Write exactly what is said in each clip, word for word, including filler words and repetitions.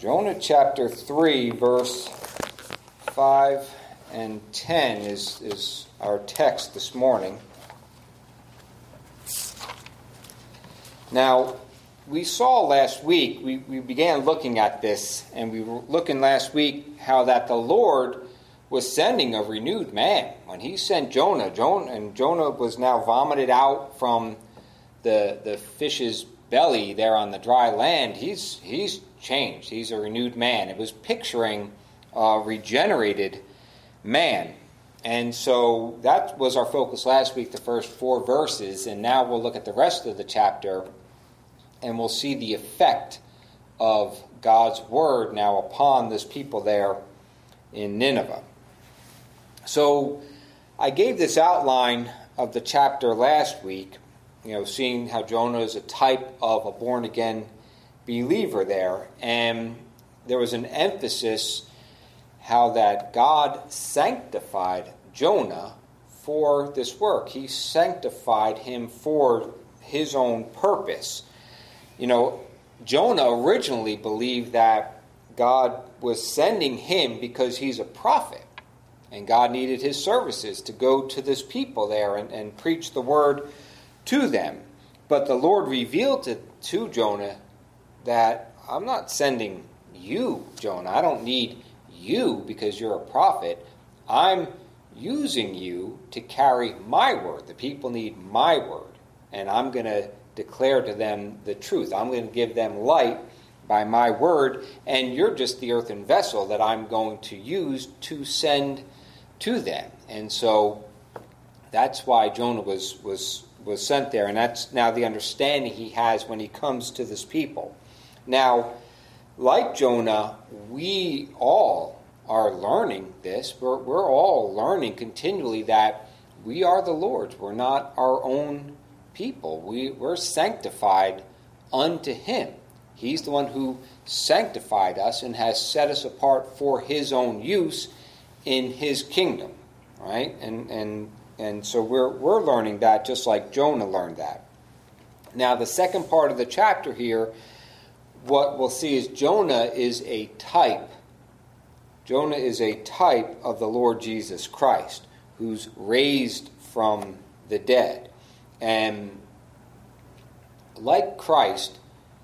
Jonah chapter three, verse five and ten is, is our text this morning. Now, we saw last week, we, we began looking at this, and we were looking last week how that the Lord was sending a renewed man. When he sent Jonah, Jonah and Jonah was now vomited out from the the fish's belly there on the dry land. He's he's changed. He's a renewed man. It was picturing a regenerated man. And so that was our focus last week, the first four verses, and now we'll look at the rest of the chapter, and we'll see the effect of God's word now upon this people there in Nineveh. So I gave this outline of the chapter last week, you know, seeing how Jonah is a type of a born-again believer there. And there was an emphasis how that God sanctified Jonah for this work. He sanctified him for his own purpose. You know, Jonah originally believed that God was sending him because he's a prophet, and God needed his services to go to this people there and, and preach the word to them. But the Lord revealed to, to Jonah that I'm not sending you, Jonah. I don't need you because you're a prophet. I'm using you to carry my word. The people need my word, and I'm going to declare to them the truth. I'm going to give them light by my word, and you're just the earthen vessel that I'm going to use to send to them. And so that's why Jonah was was was sent there, and that's now the understanding he has when he comes to this people. Now, like Jonah, we all are learning this. We're, we're all learning continually that we are the Lord's. We're not our own people. We, we're sanctified unto him. He's the one who sanctified us and has set us apart for his own use in his kingdom, right? And and and so we're we're learning that just like Jonah learned that. Now, the second part of the chapter here, what we'll see is Jonah is a type. Jonah is a type of the Lord Jesus Christ, who's raised from the dead. And like Christ,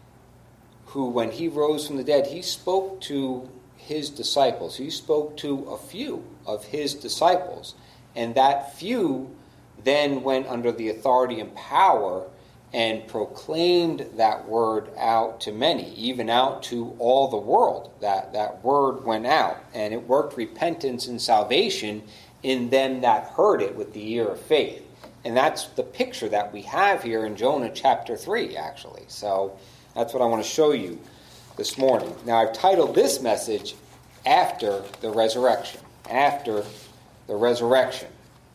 who when he rose from the dead, he spoke to his disciples. He spoke to a few of his disciples. And that few then went under the authority and power and proclaimed that word out to many, even out to all the world. That, that word went out, and it worked repentance and salvation in them that heard it with the ear of faith. And that's the picture that we have here in Jonah chapter three, actually. So that's what I want to show you this morning. Now, I've titled this message, After the Resurrection. After the Resurrection.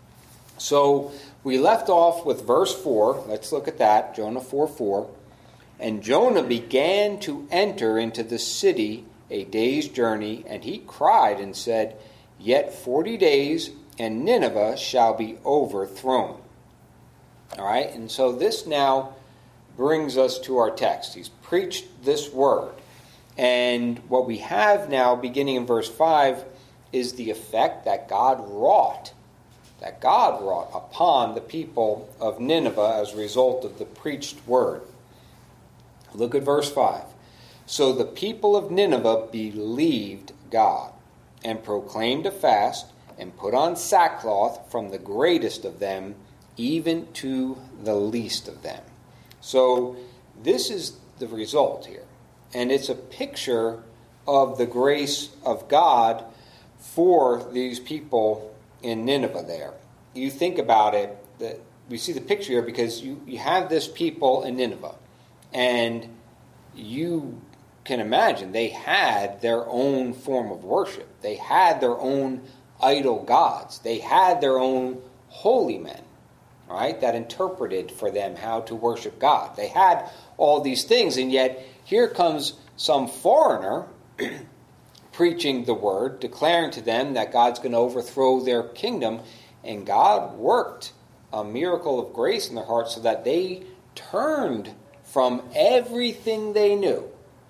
So we left off with verse four. Let's look at that, Jonah four four. And Jonah began to enter into the city a day's journey, and he cried and said, Yet forty days, and Nineveh shall be overthrown. All right, and so this now brings us to our text. He's preached this word. And what we have now, beginning in verse five, is the effect that God wrought, that God wrought upon the people of Nineveh as a result of the preached word. Look at verse five. So the people of Nineveh believed God, and proclaimed a fast, and put on sackcloth from the greatest of them even to the least of them. So this is the result here. And it's a picture of the grace of God for these people in Nineveh there. You think about it, that we see the picture here because you, you have this people in Nineveh. And you can imagine they had their own form of worship. They had their own idol gods. They had their own holy men, right, that interpreted for them how to worship God. They had all these things, and yet here comes some foreigner preaching the word, declaring to them that God's going to overthrow their kingdom, and God worked a miracle of grace in their hearts so that they turned from everything they knew,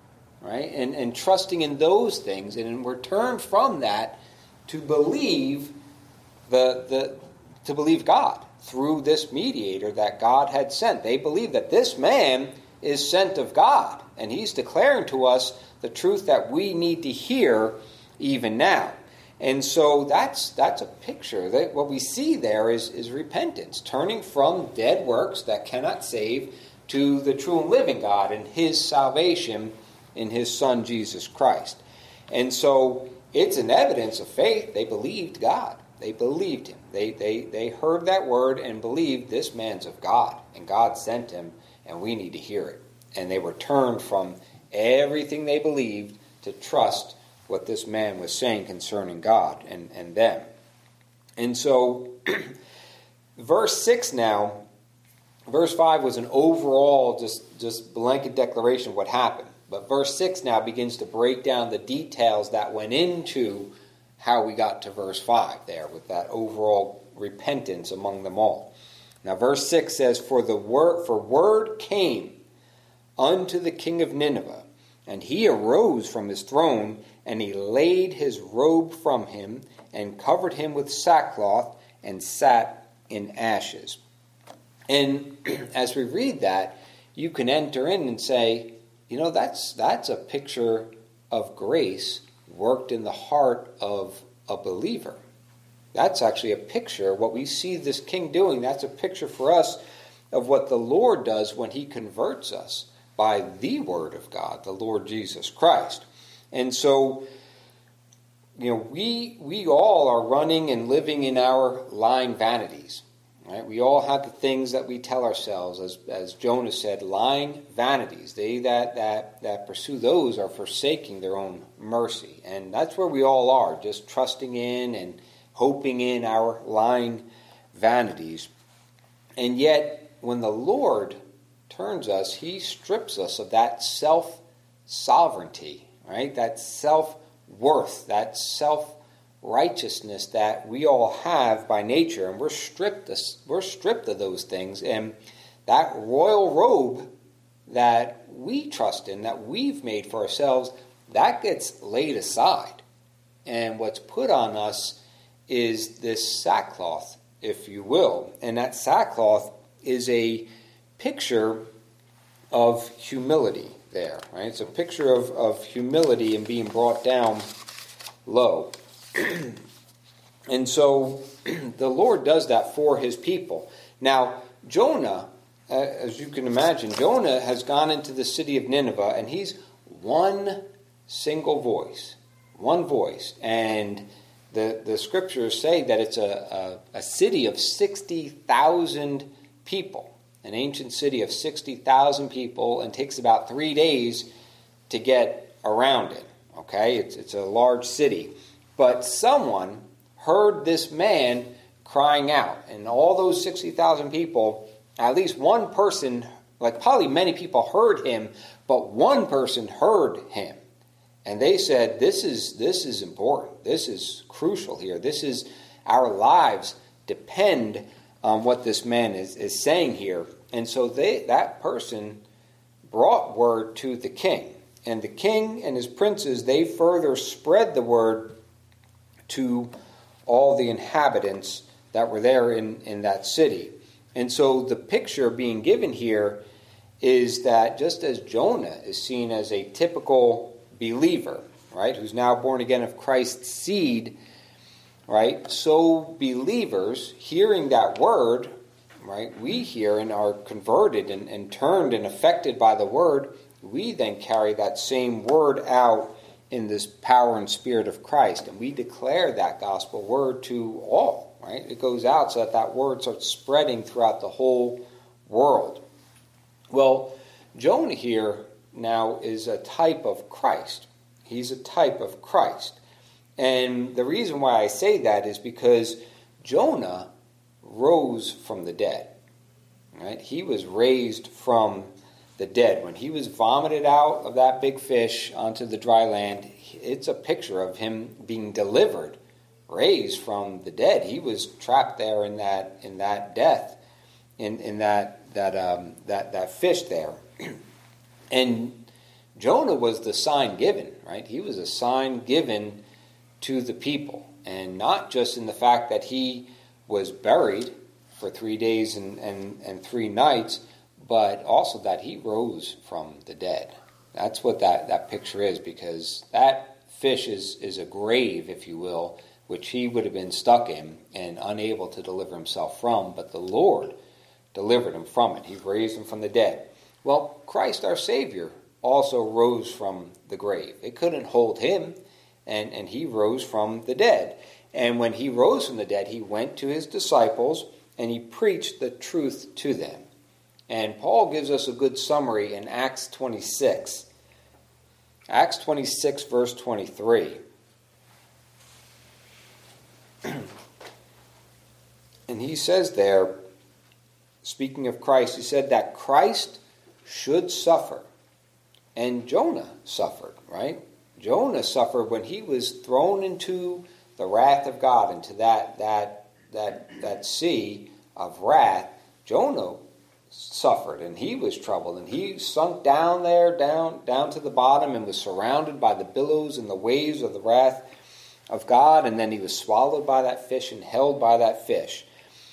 right? And, and trusting in those things, and in return from that, to believe the the to believe God through this mediator that God had sent. They believe that this man is sent of God, and he's declaring to us the truth that we need to hear even now. And so that's that's a picture. That what we see there is, is repentance, turning from dead works that cannot save to the true and living God and his salvation in his Son, Jesus Christ. And so it's an evidence of faith. They believed God. They believed him. They, they, they heard that word and believed this man's of God, and God sent him, and we need to hear it. And they were turned from everything they believed to trust what this man was saying concerning God and, and them. And so, verse six now, verse five was an overall just, just blanket declaration of what happened. But verse six now begins to break down the details that went into how we got to verse five there, with that overall repentance among them all. Now verse six says, For the word for word came unto the king of Nineveh, and he arose from his throne, and he laid his robe from him, and covered him with sackcloth, and sat in ashes. And as we read that, you can enter in and say, you know, that's that's a picture of grace worked in the heart of a believer. That's actually a picture, what we see this king doing, that's a picture for us of what the Lord does when he converts us by the word of God, the Lord Jesus Christ. And so, you know, we we all are running and living in our lying vanities. Right? We all have the things that we tell ourselves, as as Jonah said, lying vanities. They that, that, that pursue those are forsaking their own mercy. And that's where we all are, just trusting in and hoping in our lying vanities. And yet, when the Lord turns us, he strips us of that self-sovereignty, right? That self-worth, that self righteousness that we all have by nature, and we're stripped we're stripped of those things, and that royal robe that we trust in, that we've made for ourselves, that gets laid aside, and what's put on us is this sackcloth, if you will. And that sackcloth is a picture of humility there, right? It's a picture of, of humility and being brought down low. And so the Lord does that for his people. Now, Jonah, uh, as you can imagine, Jonah has gone into the city of Nineveh, and he's one single voice. One voice. And the, the scriptures say that it's a, a, a city of sixty thousand people. An ancient city of sixty thousand people, and takes about three days to get around it. Okay? It's, it's a large city. But someone heard this man crying out. And all those sixty thousand people, at least one person, like probably many people heard him, but one person heard him. And they said, this is this is important. This is crucial here. This is, our lives depend on what this man is, is saying here. And so they that person brought word to the king. And the king and his princes, they further spread the word to all the inhabitants that were there in, in that city. And so the picture being given here is that just as Jonah is seen as a typical believer, right, who's now born again of Christ's seed, right, so believers hearing that word, right, we hear and are converted and, and turned and affected by the word, we then carry that same word out in this power and spirit of Christ. And we declare that gospel word to all, right? It goes out so that that word starts spreading throughout the whole world. Well, Jonah here now is a type of Christ. He's a type of Christ. And the reason why I say that is because Jonah rose from the dead, right? He was raised from the dead. When he was vomited out of that big fish onto the dry land, it's a picture of him being delivered, raised from the dead. He was trapped there in that in that death, in in that that um, that that fish there. And Jonah was the sign given, right? He was a sign given to the people. And not just in the fact that he was buried for three days and, and, and three nights, but also that he rose from the dead. That's what that, that picture is, because that fish is, is a grave, if you will, which he would have been stuck in and unable to deliver himself from, but the Lord delivered him from it. He raised him from the dead. Well, Christ our Savior also rose from the grave. It couldn't hold him, and, and he rose from the dead. And when he rose from the dead, he went to his disciples and he preached the truth to them. And Paul gives us a good summary in Acts twenty-six. Acts twenty-six, verse twenty-three. And he says there, speaking of Christ, he said that Christ should suffer. And Jonah suffered, right? Jonah suffered when he was thrown into the wrath of God, into that that that that sea of wrath. Jonah suffered, and he was troubled, and he sunk down there, down down to the bottom, and was surrounded by the billows and the waves of the wrath of God, and then he was swallowed by that fish and held by that fish.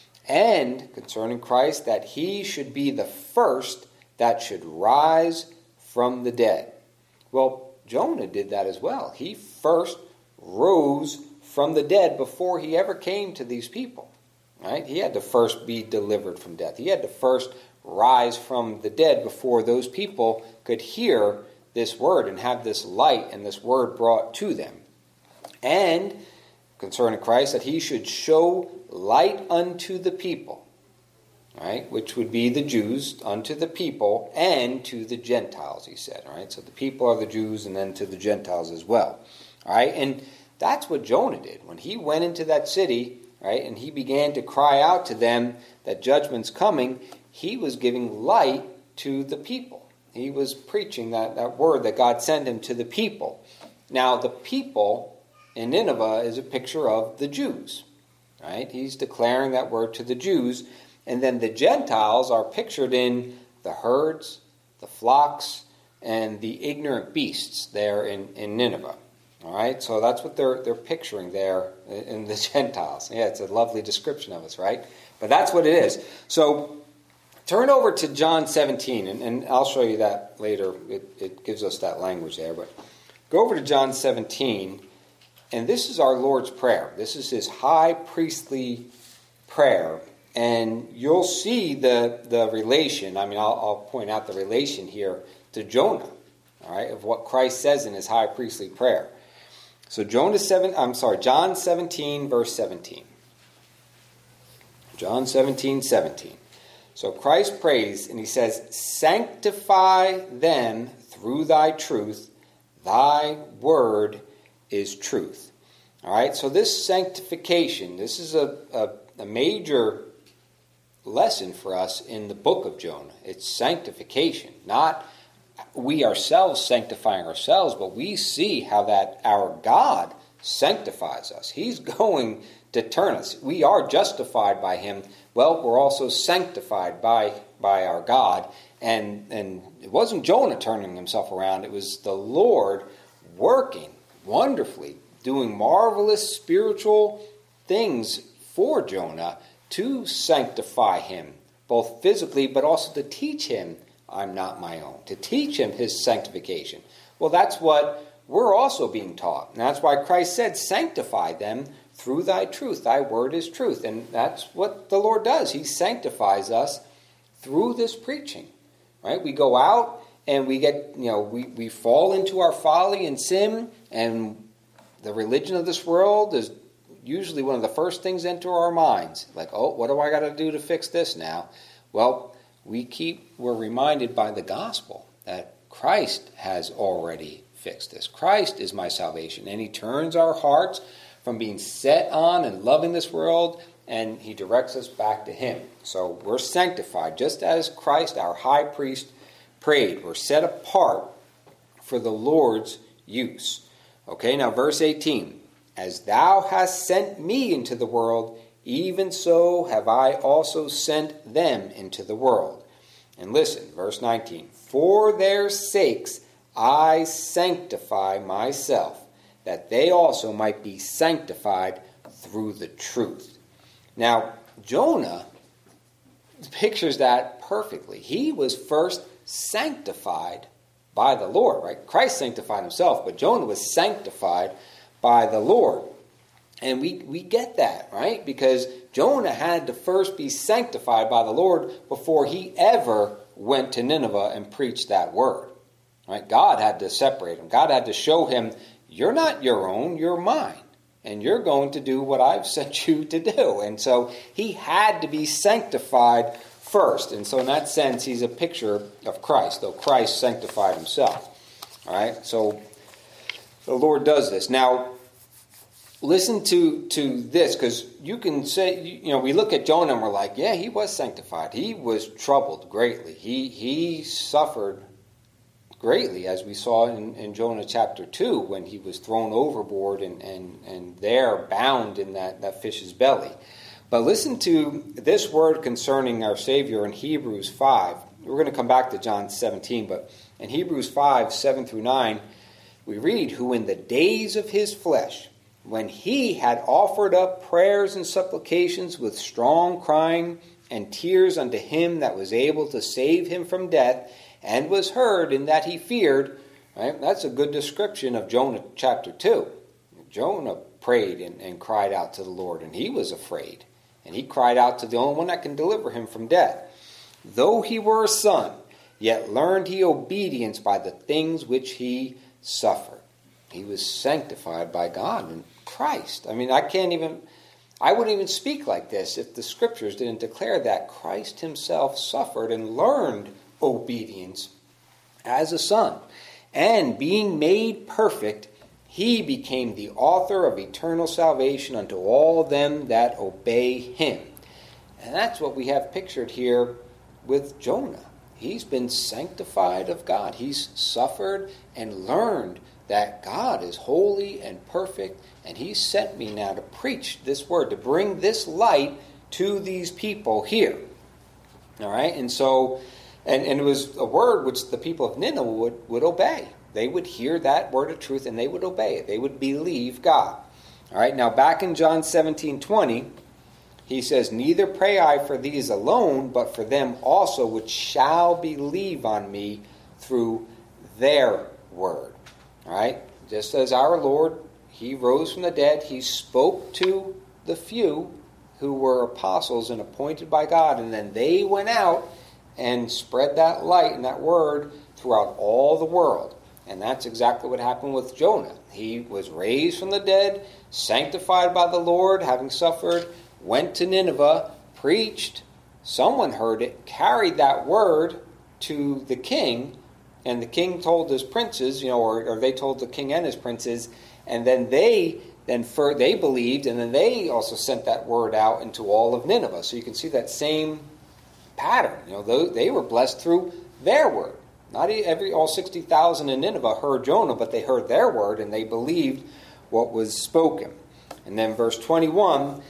And concerning Christ, that he should be the first that should rise from the dead. Well, Jonah did that as well. He first rose from the dead before he ever came to these people. Right? He had to first be delivered from death. He had to first rise from the dead before those people could hear this word and have this light and this word brought to them. And concerning Christ, that he should show light unto the people, right? Which would be the Jews, unto the people, and to the Gentiles, he said. All right, so the people are the Jews, and then to the Gentiles as well. All right, and that's what Jonah did when he went into that city, right? And he began to cry out to them that judgment's coming. He was giving light to the people. He was preaching that, that word that God sent him to the people. Now, the people in Nineveh is a picture of the Jews, right? He's declaring that word to the Jews. And then the Gentiles are pictured in the herds, the flocks, and the ignorant beasts there in, in Nineveh. All right, so that's what they're they're picturing there in the Gentiles. Yeah, it's a lovely description of us, right? But that's what it is. So turn over to John seventeen, and, and I'll show you that later. It, it gives us that language there. But go over to John seventeen, and this is our Lord's Prayer. This is his high priestly prayer. And you'll see the, the relation. I mean, I'll, I'll point out the relation here to Jonah, all right, of what Christ says in his high priestly prayer. So Jonah seven, I'm sorry, John seventeen, verse seventeen. John seventeen, seventeen. So Christ prays, and he says, "Sanctify them through thy truth. Thy word is truth." All right, so this sanctification, this is a, a, a major lesson for us in the book of Jonah. It's sanctification, not we ourselves sanctifying ourselves, but we see how that our God sanctifies us. He's going to turn us. We are justified by him. Well, we're also sanctified by by our God. And, and it wasn't Jonah turning himself around. It was the Lord working wonderfully, doing marvelous spiritual things for Jonah to sanctify him, both physically, but also to teach him, I'm not my own, to teach him his sanctification. Well, that's what we're also being taught. And that's why Christ said, "Sanctify them through thy truth. Thy word is truth." And that's what the Lord does. He sanctifies us through this preaching, right? We go out and we get, you know, we, we fall into our folly and sin, and the religion of this world is usually one of the first things enter our minds. Like, oh, what do I got to do to fix this now? Well, we keep, we're reminded by the gospel that Christ has already fixed this. Christ is my salvation. And he turns our hearts from being set on and loving this world, and he directs us back to him. So we're sanctified, just as Christ, our high priest, prayed. We're set apart for the Lord's use. Okay, now verse eighteen. "As thou hast sent me into the world, even so have I also sent them into the world." And listen, verse nineteen. "For their sakes I sanctify myself, that they also might be sanctified through the truth. Now, Jonah pictures that perfectly. He was first sanctified by the Lord, right? Christ sanctified himself, but Jonah was sanctified by the Lord. And we, we get that, right? Because Jonah had to first be sanctified by the Lord before he ever went to Nineveh and preached that word. Right? God had to separate him. God had to show him, you're not your own, you're mine. And you're going to do what I've sent you to do. And so he had to be sanctified first. And so in that sense, he's a picture of Christ, though Christ sanctified himself. All right? So the Lord does this. Now, listen to, to this, because you can say, you know, we look at Jonah and we're like, yeah, he was sanctified. He was troubled greatly. He he suffered greatly, as we saw in, in Jonah chapter two, when he was thrown overboard and, and, and there bound in that, that fish's belly. But listen to this word concerning our Savior in Hebrews five. We're going to come back to John seventeen, but in Hebrews five, seven through nine, we read, who in the days of his flesh, when he had offered up prayers and supplications with strong crying and tears unto him that was able to save him from death, and was heard in that he feared. Right? That's a good description of Jonah chapter two. Jonah prayed and, and cried out to the Lord, and he was afraid. And he cried out to the only one that can deliver him from death. Though he were a son, yet learned he obedience by the things which he suffered. He was sanctified by God and Christ. I mean, I can't even, I wouldn't even speak like this if the scriptures didn't declare that Christ himself suffered and learned obedience as a son. And being made perfect, he became the author of eternal salvation unto all them that obey him. And that's what we have pictured here with Jonah. He's been sanctified of God. He's suffered and learned that God is holy and perfect, and he sent me now to preach this word, to bring this light to these people here. All right? And so, and, and it was a word which the people of Nineveh would, would obey. They would hear that word of truth and they would obey it. They would believe God. All right? Now, back in John seventeen twenty, he says, neither pray I for these alone, but for them also which shall believe on me through their word. All right? Just as our Lord, he rose from the dead, he spoke to the few who were apostles and appointed by God, and then they went out and spread that light and that word throughout all the world. And that's exactly what happened with Jonah. He was raised from the dead, sanctified by the Lord, having suffered, went to Nineveh, preached, someone heard it, carried that word to the king, and the king told his princes, you know, or, or they told the king and his princes, and then they then for, they believed, and then they also sent that word out into all of Nineveh. So you can see that same pattern. You know, they were blessed through their word. Not every all sixty thousand in Nineveh heard Jonah, but they heard their word and they believed what was spoken. And then verse twenty-one,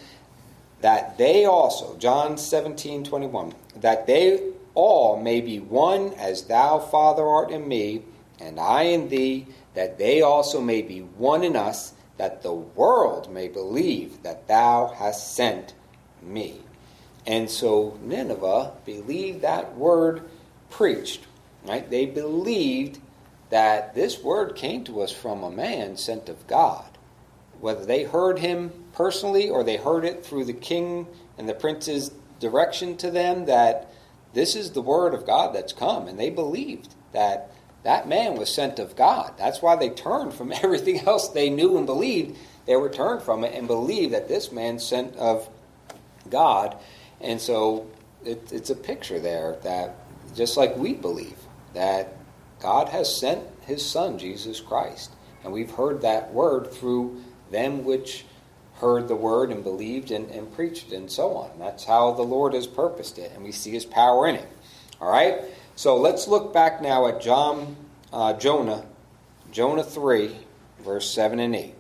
that they also, John seventeen twenty-one, that they all may be one as thou, Father, art in me, and I in thee, that they also may be one in us, that the world may believe that thou hast sent me. And so Nineveh believed that word preached. Right? They believed that this word came to us from a man sent of God. Whether they heard him personally or they heard it through the king and the prince's direction to them, that this is the word of God that's come. And they believed that that man was sent of God. That's why they turned from everything else they knew and believed. They returned from it and believed that this man sent of God. And so it, it's a picture there that just like we believe, that God has sent his Son, Jesus Christ. And we've heard that word through them which heard the word and believed and, and preached and so on. And that's how the Lord has purposed it, and we see his power in it. All right? So let's look back now at John, uh, Jonah, Jonah three, verse seven and eight.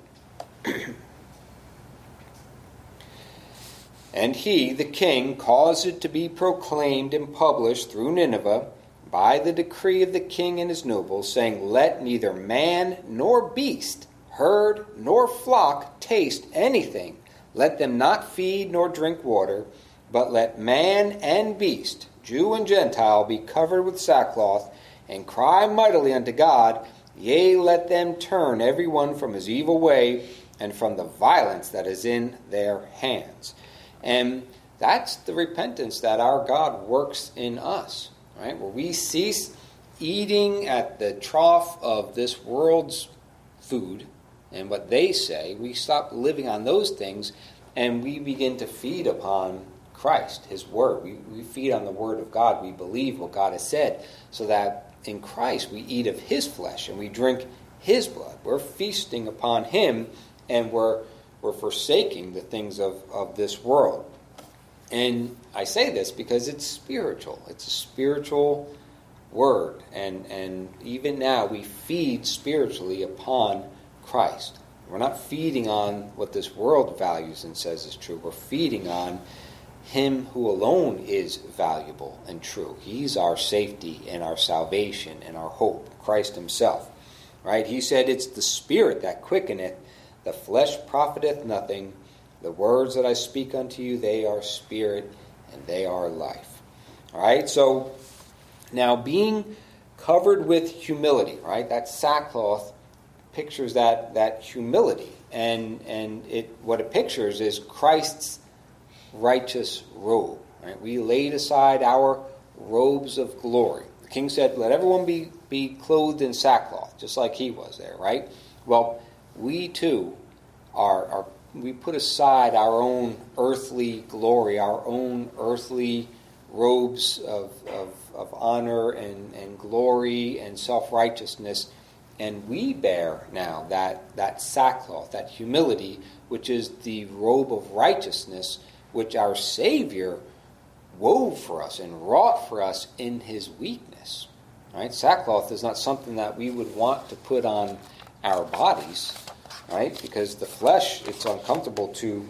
And he, the king, caused it to be proclaimed and published through Nineveh, by the decree of the king and his nobles, saying, let neither man nor beast, herd nor flock taste anything. Let them not feed nor drink water, but let man and beast, Jew and Gentile, be covered with sackcloth, and cry mightily unto God. Yea, let them turn every one from his evil way, and from the violence that is in their hands. And that's the repentance that our God works in us, right? Where we cease eating at the trough of this world's food and what they say. We stop living on those things, and we begin to feed upon Christ, his word. We, we feed on the word of God. We believe what God has said, so that in Christ we eat of his flesh and we drink his blood. We're feasting upon him, and we're we're forsaking the things of, of this world. And I say this because it's spiritual. It's a spiritual word. And, and even now we feed spiritually upon Christ. We're not feeding on what this world values and says is true. We're feeding on him who alone is valuable and true. He's our safety and our salvation and our hope, Christ himself. Right? He said, it's the Spirit that quickeneth, the flesh profiteth nothing. The words that I speak unto you, they are spirit and they are life. All right? So now being covered with humility, right? That sackcloth pictures that that humility. And and it what it pictures is Christ's righteous robe. Right? We laid aside our robes of glory. The king said, let everyone be, be clothed in sackcloth, just like he was there, right? Well, we too are, are we put aside our own earthly glory, our own earthly robes of, of, of honor and, and glory and self-righteousness, and we bear now that, that sackcloth, that humility, which is the robe of righteousness, which our Savior wove for us and wrought for us in his weakness. Right? Sackcloth is not something that we would want to put on our bodies, right? Because the flesh, it's uncomfortable to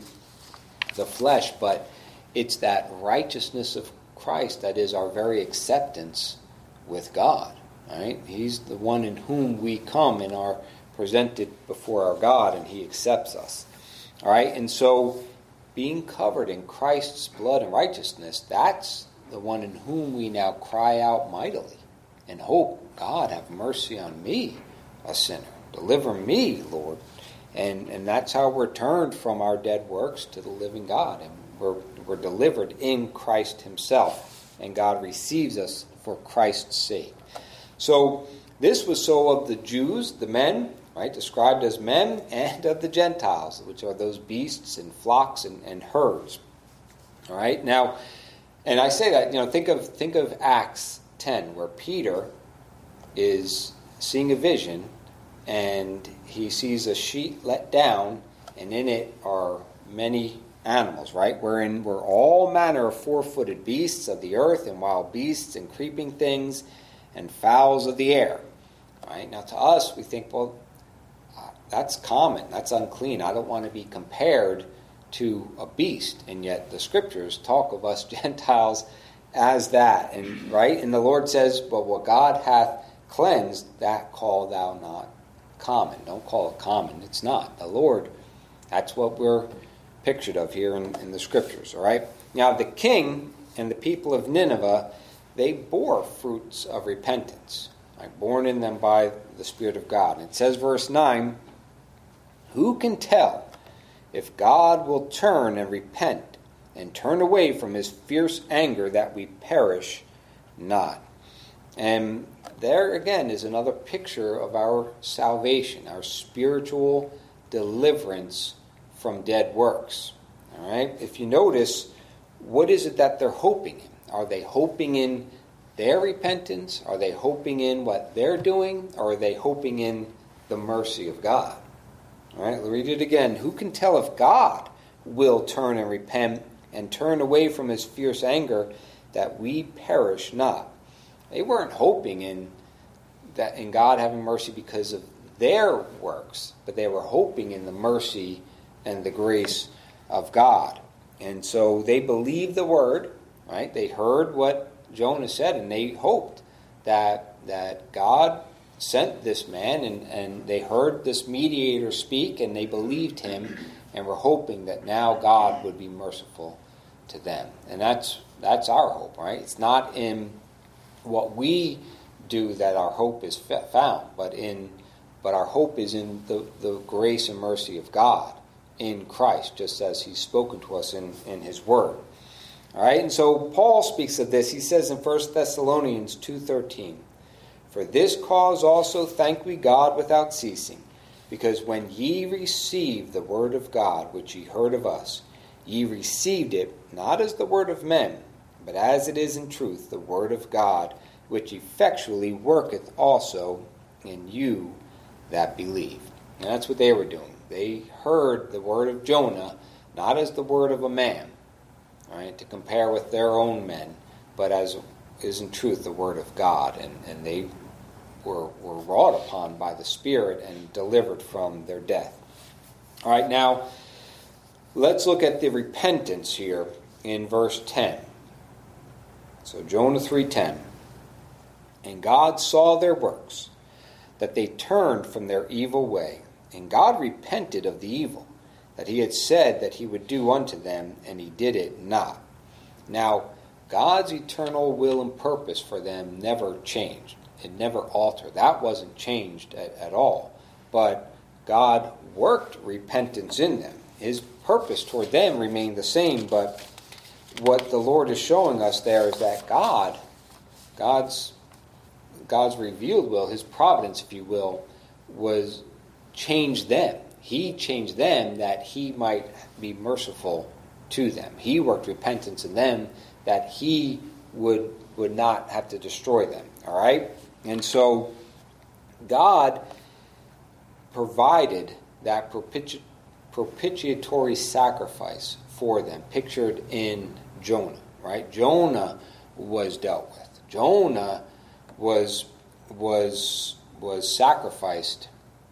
the flesh, but it's that righteousness of Christ that is our very acceptance with God. Right? He's the one in whom we come and are presented before our God, and he accepts us. All right? And so being covered in Christ's blood and righteousness, that's the one in whom we now cry out mightily and hope, God, have mercy on me, a sinner. Deliver me, Lord. And and that's how we're turned from our dead works to the living God. And we're, we're delivered in Christ himself. And God receives us for Christ's sake. So this was so of the Jews, the men, right, described as men, and of the Gentiles, which are those beasts and flocks and, and herds. All right, now, and I say that, you know, think of think of Acts ten, where Peter is seeing a vision, and he sees a sheet let down, and in it are many animals, right? Wherein were all manner of four-footed beasts of the earth, and wild beasts, and creeping things, and fowls of the air. All right, now to us, we think, well, that's common, that's unclean. I don't want to be compared to a beast. And yet the scriptures talk of us Gentiles as that. And right? And the Lord says, but what God hath cleansed, that call thou not common. Don't call it common. It's not. The Lord, that's what we're pictured of here in, in the scriptures. All right? Now the king and the people of Nineveh, they bore fruits of repentance, right? Born in them by the Spirit of God. And it says, verse nine, who can tell if God will turn and repent and turn away from his fierce anger that we perish not? And there again is another picture of our salvation, our spiritual deliverance from dead works. All right? If you notice, what is it that they're hoping in? Are they hoping in their repentance? Are they hoping in what they're doing? Or are they hoping in the mercy of God? All right, we'll read it again. Who can tell if God will turn and repent and turn away from his fierce anger that we perish not? They weren't hoping in that in God having mercy because of their works, but they were hoping in the mercy and the grace of God. And so they believed the word, right? They heard what Jonah said, and they hoped that that God sent this man, and, and they heard this mediator speak, and they believed him, and were hoping that now God would be merciful to them. And that's that's our hope, right? It's not in what we do that our hope is found, but in but our hope is in the, the grace and mercy of God in Christ, just as he's spoken to us in, in his word. All right, and so Paul speaks of this. He says in First Thessalonians two thirteen, "For this cause also thank we God without ceasing, because when ye received the word of God, which ye heard of us, ye received it not as the word of men, but as it is in truth the word of God, which effectually worketh also in you that believe." And that's what they were doing. They heard the word of Jonah not as the word of a man, right, to compare with their own men, but as is in truth the word of God. And, and they were, were wrought upon by the Spirit and delivered from their death. All right, now let's look at the repentance here in verse ten. So Jonah three ten. "And God saw their works, that they turned from their evil way. And God repented of the evil that he had said that he would do unto them, and he did it not." Now, God's eternal will and purpose for them never changed. It never altered. That wasn't changed at, at all. But God worked repentance in them. His purpose toward them remained the same, but what the Lord is showing us there is that God, God's God's revealed will, his providence, if you will, was changed them. He changed them that he might be merciful to them. He worked repentance in them that he would would not have to destroy them. All right? And so God provided that propiti- propitiatory sacrifice for them, pictured in Jonah. Right? Jonah was dealt with. Jonah was was was sacrificed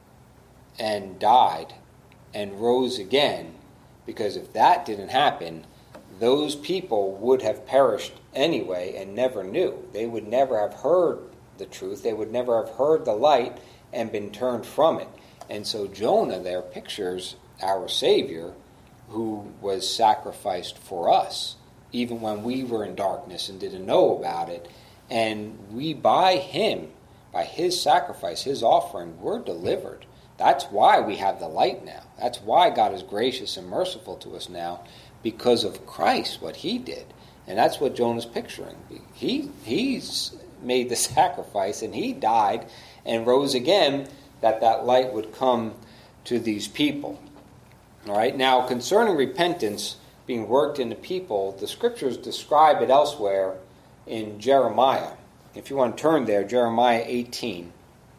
and died and rose again, because if that didn't happen, those people would have perished anyway and never knew. They would never have heard the truth. They would never have heard the light and been turned from it. And so Jonah there pictures our Savior, who was sacrificed for us, even when we were in darkness and didn't know about it. And we, by him, by his sacrifice, his offering, we're delivered. That's why we have the light now. That's why God is gracious and merciful to us now, because of Christ, what he did. And that's what Jonah's picturing. He he's made the sacrifice, and he died and rose again, that that light would come to these people. All right. Now, concerning repentance being worked in the people, the scriptures describe it elsewhere in Jeremiah. If you want to turn there, Jeremiah eighteen.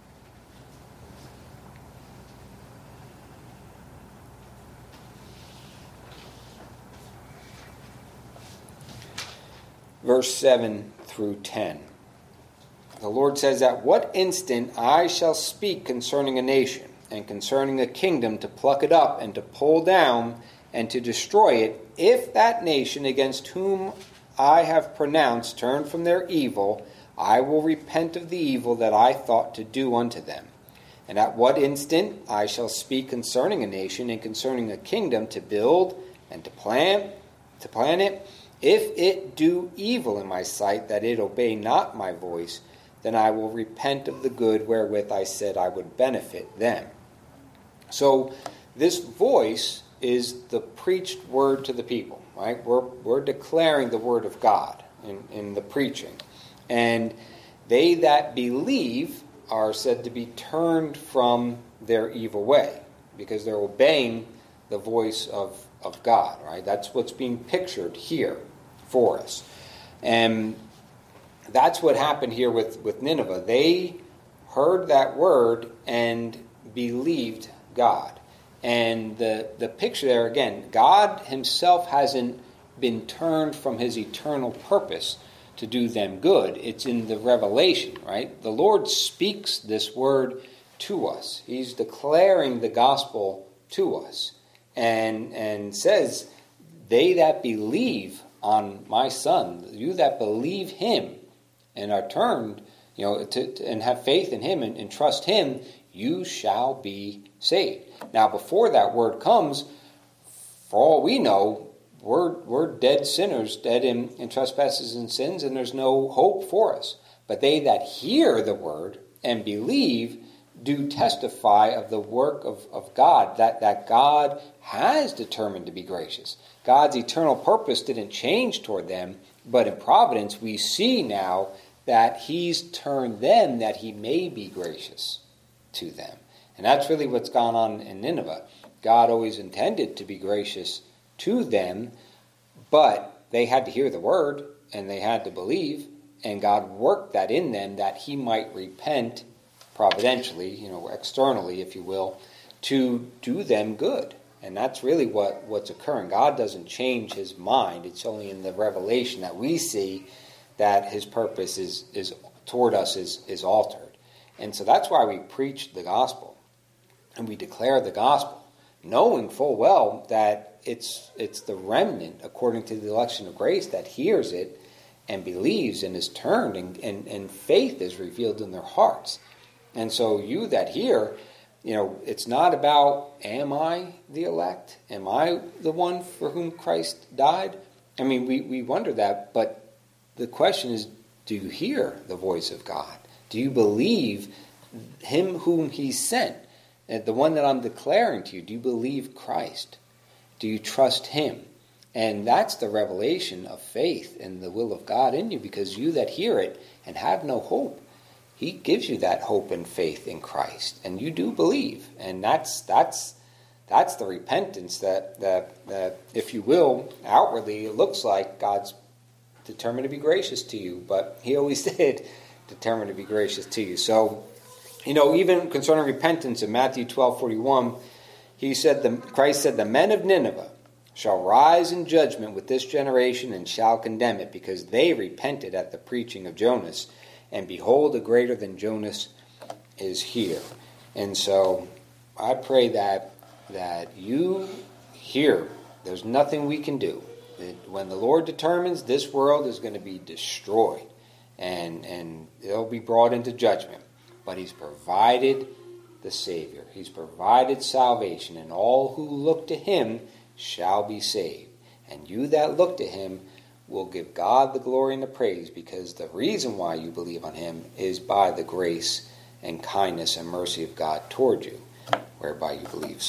Verse seven through ten. The Lord says, "At what instant I shall speak concerning a nation, and concerning a kingdom, to pluck it up, and to pull down, and to destroy it, if that nation against whom I have pronounced turn from their evil, I will repent of the evil that I thought to do unto them. And at what instant I shall speak concerning a nation, and concerning a kingdom, to build and to plant, to plant it, if it do evil in my sight, that it obey not my voice, then I will repent of the good wherewith I said I would benefit them." So this voice is the preached word to the people, right? We're, we're declaring the word of God in, in the preaching. And they that believe are said to be turned from their evil way, because they're obeying the voice of, of God, right? That's what's being pictured here for us. And that's what happened here with, with Nineveh. They heard that word and believed God. And the, the picture there, again, God himself hasn't been turned from his eternal purpose to do them good. It's in the revelation, right? The Lord speaks this word to us. He's declaring the gospel to us, and, and says, "They that believe on my Son, you that believe him and are turned you know, to, to, and have faith in him and, and trust him, you shall be saved. Now, before that word comes, for all we know, we're, we're dead sinners, dead in, in trespasses and sins, and there's no hope for us. But they that hear the word and believe do testify of the work of, of God, that, that God has determined to be gracious. God's eternal purpose didn't change toward them, but in providence we see now that he's turned them that he may be gracious to them. And that's really what's gone on in Nineveh. God always intended to be gracious to them, but they had to hear the word and they had to believe, and God worked that in them that he might repent providentially, you know, externally, if you will, to do them good. And that's really what, what's occurring. God doesn't change his mind. It's only in the revelation that we see that his purpose is, is toward us is, is altered. And so that's why we preach the gospel and we declare the gospel, knowing full well that it's it's the remnant, according to the election of grace, that hears it and believes and is turned, and, and, and faith is revealed in their hearts. And so you that hear, you know, it's not about, am I the elect? Am I the one for whom Christ died? I mean, we, we wonder that, but the question is, do you hear the voice of God? Do you believe him whom he sent? And the one that I'm declaring to you, do you believe Christ? Do you trust him? And that's the revelation of faith and the will of God in you, because you that hear it and have no hope, he gives you that hope and faith in Christ, and you do believe, and that's that's that's the repentance that that, that if you will, outwardly it looks like God's determined to be gracious to you, but he always did determine to be gracious to you. So, you know, even concerning repentance in Matthew twelve forty-one, he said, the, Christ said, the men of Nineveh shall rise in judgment with this generation and shall condemn it, because they repented at the preaching of Jonas. And behold, a greater than Jonas is here. And so I pray that that you hear. There's nothing we can do. That when the Lord determines, this world is going to be destroyed, and and it'll be brought into judgment. But he's provided the Savior. He's provided salvation, and all who look to him shall be saved. And you that look to him will give God the glory and the praise, because the reason why you believe on him is by the grace and kindness and mercy of God toward you, whereby you believe. So